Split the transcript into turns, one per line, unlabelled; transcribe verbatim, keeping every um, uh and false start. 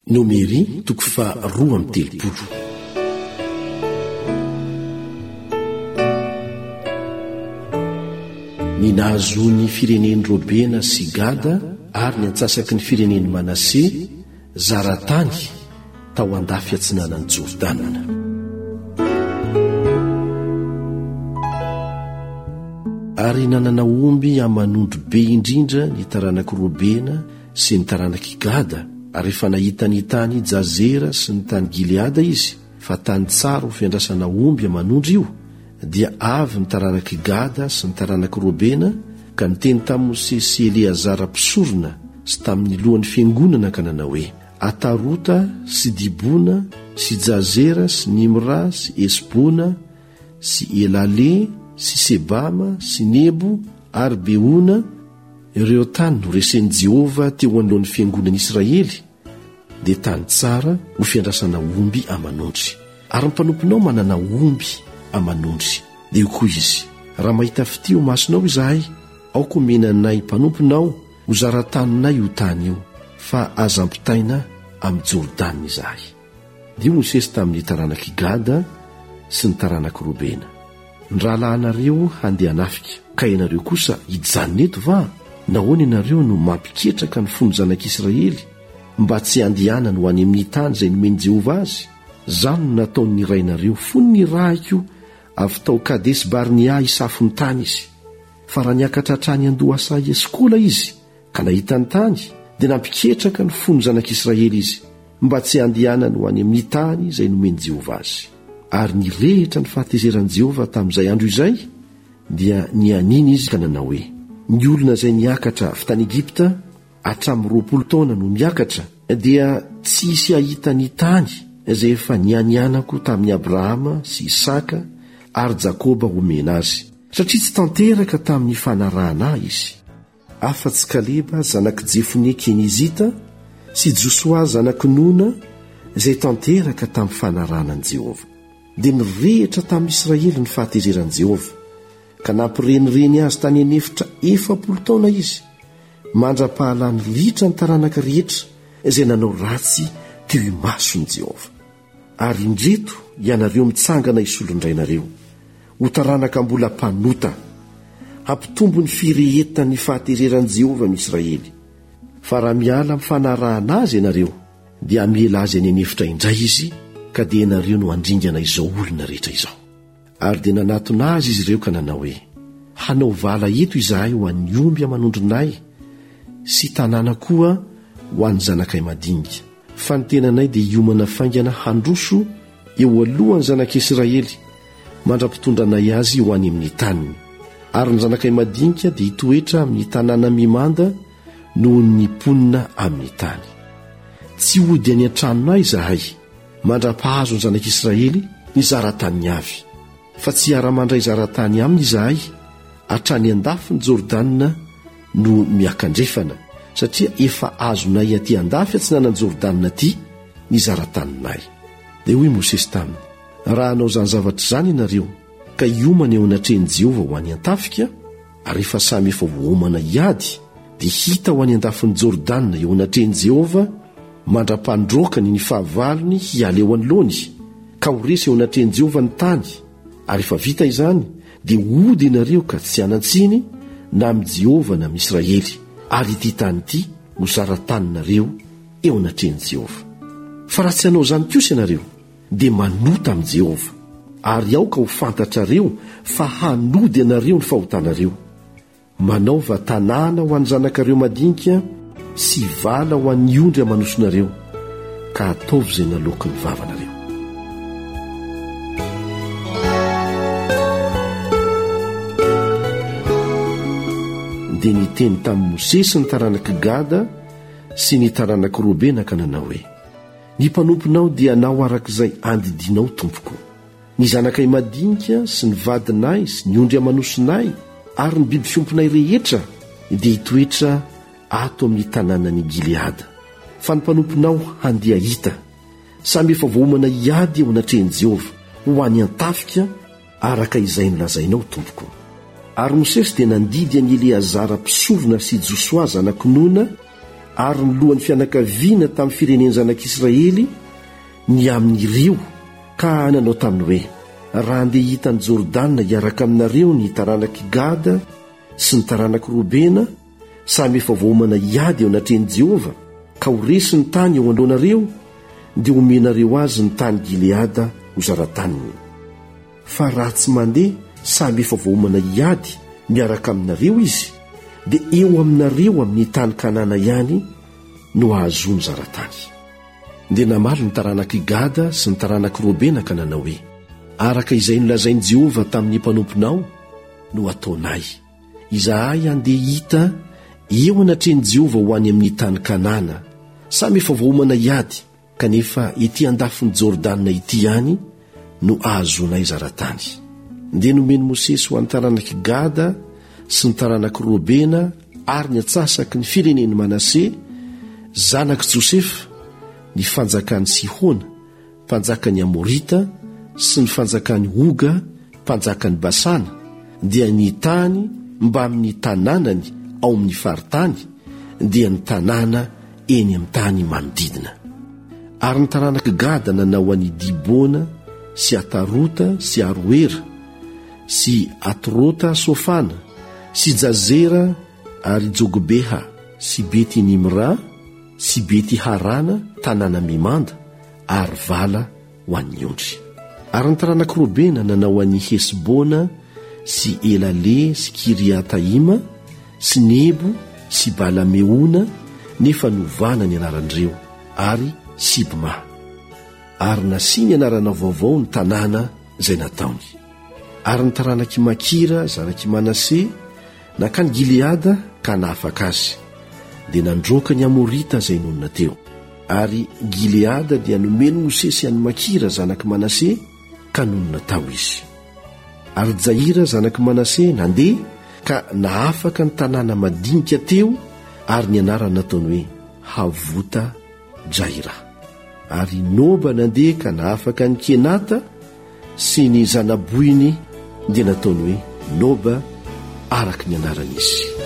Nomery toko fa roa amby telopolo. Ny nahazo ny fireneny Robena sy Gada ary ny antsasaky ny fireneny Manase zaratany tao andafy atsinanan'ny Jordana. Ary nanana omby amanondro be indrindra ny taranaky Robena sy ny taranaky Gada. Ary efa nahita ny tany Jazera sy ny tany Gileada izy, fa tany tsara ho fiandrasana omby amanondro io, dia avy ny taranaky Gada sy ny taranaky Robena ka niteny tamin'ny Mose sy Eleazara mpisorona sy tamin'ny lohan'ny fiangonana ka nanao hoe: Atarota sy Dibona sy Jazera sy Nimra sy Esbona sy Elale sy Sebama sy Nebo ary Beona, ireo tany no resen'i Jehova teo anoloan'ny fiangonan'i Israely, dia tany tsara ho fiandrasana omby amanondry. Ary mpanomponao manana omby amanondry, dia io koa izy: raha mahita fitio masonao izahay, aoko menanay mpanomponao ho zarataninay io tany io, fa aza ampitaina amin'ny Jordana izahay. Dia Mosesy tamin'ny taranaky Gada sy ny taranaky Robena: ny rahalahinareo handeha hanafika, ka ianareo kosa hijanona eto va? Nahoana ianareo no mampiketraka ny fony zanak'Israely mba tsy handehanana ho any amin'ny tany izay nomeny Jehova azy? Zany no nataon'ny rainareo fony ny rahiko avy tao Kadesy Barnea isafony tany izy. Fa raha niakatra hatrany Andohasa Esikola izy ka nahita ny tany, dia nampiketraka ny fony zanak'Israely izy mba tsy handehanana ho any amin'ny tany izay nomeny Jehova azy. Ary nirehitra ny fahatezeran'i Jehova tamin'izay andro izay, dia nianina izy ka nanao hoe: ny olona izay niakatra avy tany Egipta hatramin'ny roapolo taona no miakatra, dia tsy hisy ahita ny tany izay efa nianianako tamin'ny Abrahama sy Isaka ary Jakoba omena azy, satria tsy tanteraka tamin'ny fanarahana izy. Afa-tsy Kaleba zanaky Jefone Kenizita sy Josua zanaky Nona izay tanteraka tamin'ny fanarahanan'i Jehova. Dia nirehitra tamin'ny Israely ny fahatezeran'i Jehova, ka nampirenireny azy tany anefitra efapolo taona izy, mandra-pahalany litra ny taranaka rehetra izay nanao ratsy teo imason'i Jehova. Ary indreto ianareo mitsangana isolondrainareo ho taranaka mbola mpanota, hampitombo ny firehetana ny fahatezeran'i Jehova amin'ny Israely. Fa raha miala amin'ny fanarahana azy ianareo, dia amiela azy any anefitra indray izy, ka dia ianareo no handringana izao olona rehetra izao. Ary dia nanatona azy izy ireo ka nanao hoe: hanao vala eto izahay ho an'ny omby amanondronay sy tanàna koa ho an'ny zanakay madinika. Fa ny tenanay dia hiomana faingana handroso eo alohan'ny zanak'Israely mandra-pitondranay azy ho any amin'ny taniny. Ary ny zanakay madinika dia hitoetra amin'ny tanàna mimanda noho ny ponina amin'ny tany. Tsy hody any an-tranonay izahay mandra-pahazo ny zanak'Israely ny zaratany avy, fa tsy ara-mandray zaratany aminy izahay hatrany andafy ny Jordana no miakandrefana, satria efa azonay aty andafy atsinanan'ny Jordana aty ny zarataninay. Dia hoy Mosesy taminy: raha hanao zany zavatra izany ianareo ka hiomana eo anatrehan'i Jehova ho any an-tafika, ary efa samy efa vohomana hiady, dia hita ho any andafin'ny Jordana eo anatrehan'i Jehova mandra-pandrokany ny fahavalony hiala eo anoloany, ka ho resy eo anatrehan'i Jehova ny tany. Ary efa vita izany, dia hody ianareo ka tsy hanantsiny na amin'ny Jehova na amin'ny Israely, ary ity tany ity ho zarataninareo eo anatrehan'i Jehova. Fa raha tsy hanao izany kosa ianareo, dia manota amin'ny Jehova, ary aoka ho fantatrareo fa hanody ianareo ny fahotanareo. Manaova tanàna ho an'ny zanakareo madinika sy vala ho an'ny ondry amanosonareo, ka ataovy izay naloky ny vavanareo. Dia niteny tamin'ny Mosesy ny taranaky Gada sy ny taranaky Robena ka nanao hoe: ny mpanomponao dia anao arak'izay andidinao tompoko. Ny zanakay madinika sy ny vadinay sy ny ondry amanosonay ary ny biby fiomponay rehetra dia hitoetra ato amin'ny tanànan'i Gileada. Fa ny mpanomponao handeha hita, samy efa vohomana hiady eo anatrehan'i Jehova ho any an-tafika araka izay nolazainao tompoko. Ary Mosesy dia nandidy an'i Eleazara mpisorona sy Josua zanaky Nona ary ny lohan'ny fianakaviana tamin'ny fireneny zanak'Israely ny amin'ny rio ka nanao taminy hoe: raha andeha hitany Jordana hiaraka aminareo ny taranak'i Gada sy ny taranak'i Robena samy efa voamana hiady eo anatreny Jehova ka ho resy ny tany eo alohanareo dia omenareo azy ny tany Gileada ho zara-taniny. Fa raha tsy mandeha samy efa voamana hiady miaraka aminareo izy dia eo aminareo amin'ny tany Kanana ihany no ahazony zara-tany. Dia namaly ny taranak'i Gada sy ny taranak'i Robena ka nanao hoe: araka izay nolazain'i Jehova tamin'ny mpanomponao no ataonay. Izahay andeha hita eo anatreny Jehova ho any amin'ny tany Kanana, samy efa voamana hiady, kanefa ety andafiny Jordana ity ihany no ahazonay zara-tany. Dia nomeny Mosesy ho an'ny taranak'i Gada sy ny taranak'i Robena ary ny atsasaky ny fireneny Manase zanak'i Josefa ny fanjakan'i Sihona mpanjakan'ny Amorita sy ny fanjakan'ny Oga mpanjakan'ny Basana, dia ny tany mba amin'ny tanànany ao amin'ny faritany dia ny tanàna eny amin'ny tany manodidina. Ary ny taranak'i Gada nanao an'i Dibona sy Atarota sy Aroera sy Atrota Sofana sy Jazera ary Jogbeha sy Bety Nimra sy Bety Harana tanàna mimanda ary vala ho an'ny ondry. Ary ny taranak'i Robena nanao an'i Hesbona sy Elale sy Kiriataima sy Nebo sy Balameona nefa novana ny anaran'ireo ary Sibma. Ary nasiany anarana vaovao ny tanàna izay nataony. Ary ny taranak'i Makira zanak'i Manase nakany Gileada ka nahafaka azy dia nandroaka ny Amorita izay nonina teo. Ary Gileada dia nomeny Mosesy an'i Makira zanak'i Manase ka nonina tao izy. Ary Jaira zanak'i Manase nandeha ka nahafaka ny tanàna madinika teo ary ny anarana nataony hoe Havota Jaira. Ary Noba nandeha ka nahafaka ny Kenata sy ny zanaboiny dia nataony hoe Noba araka ny anarana izy.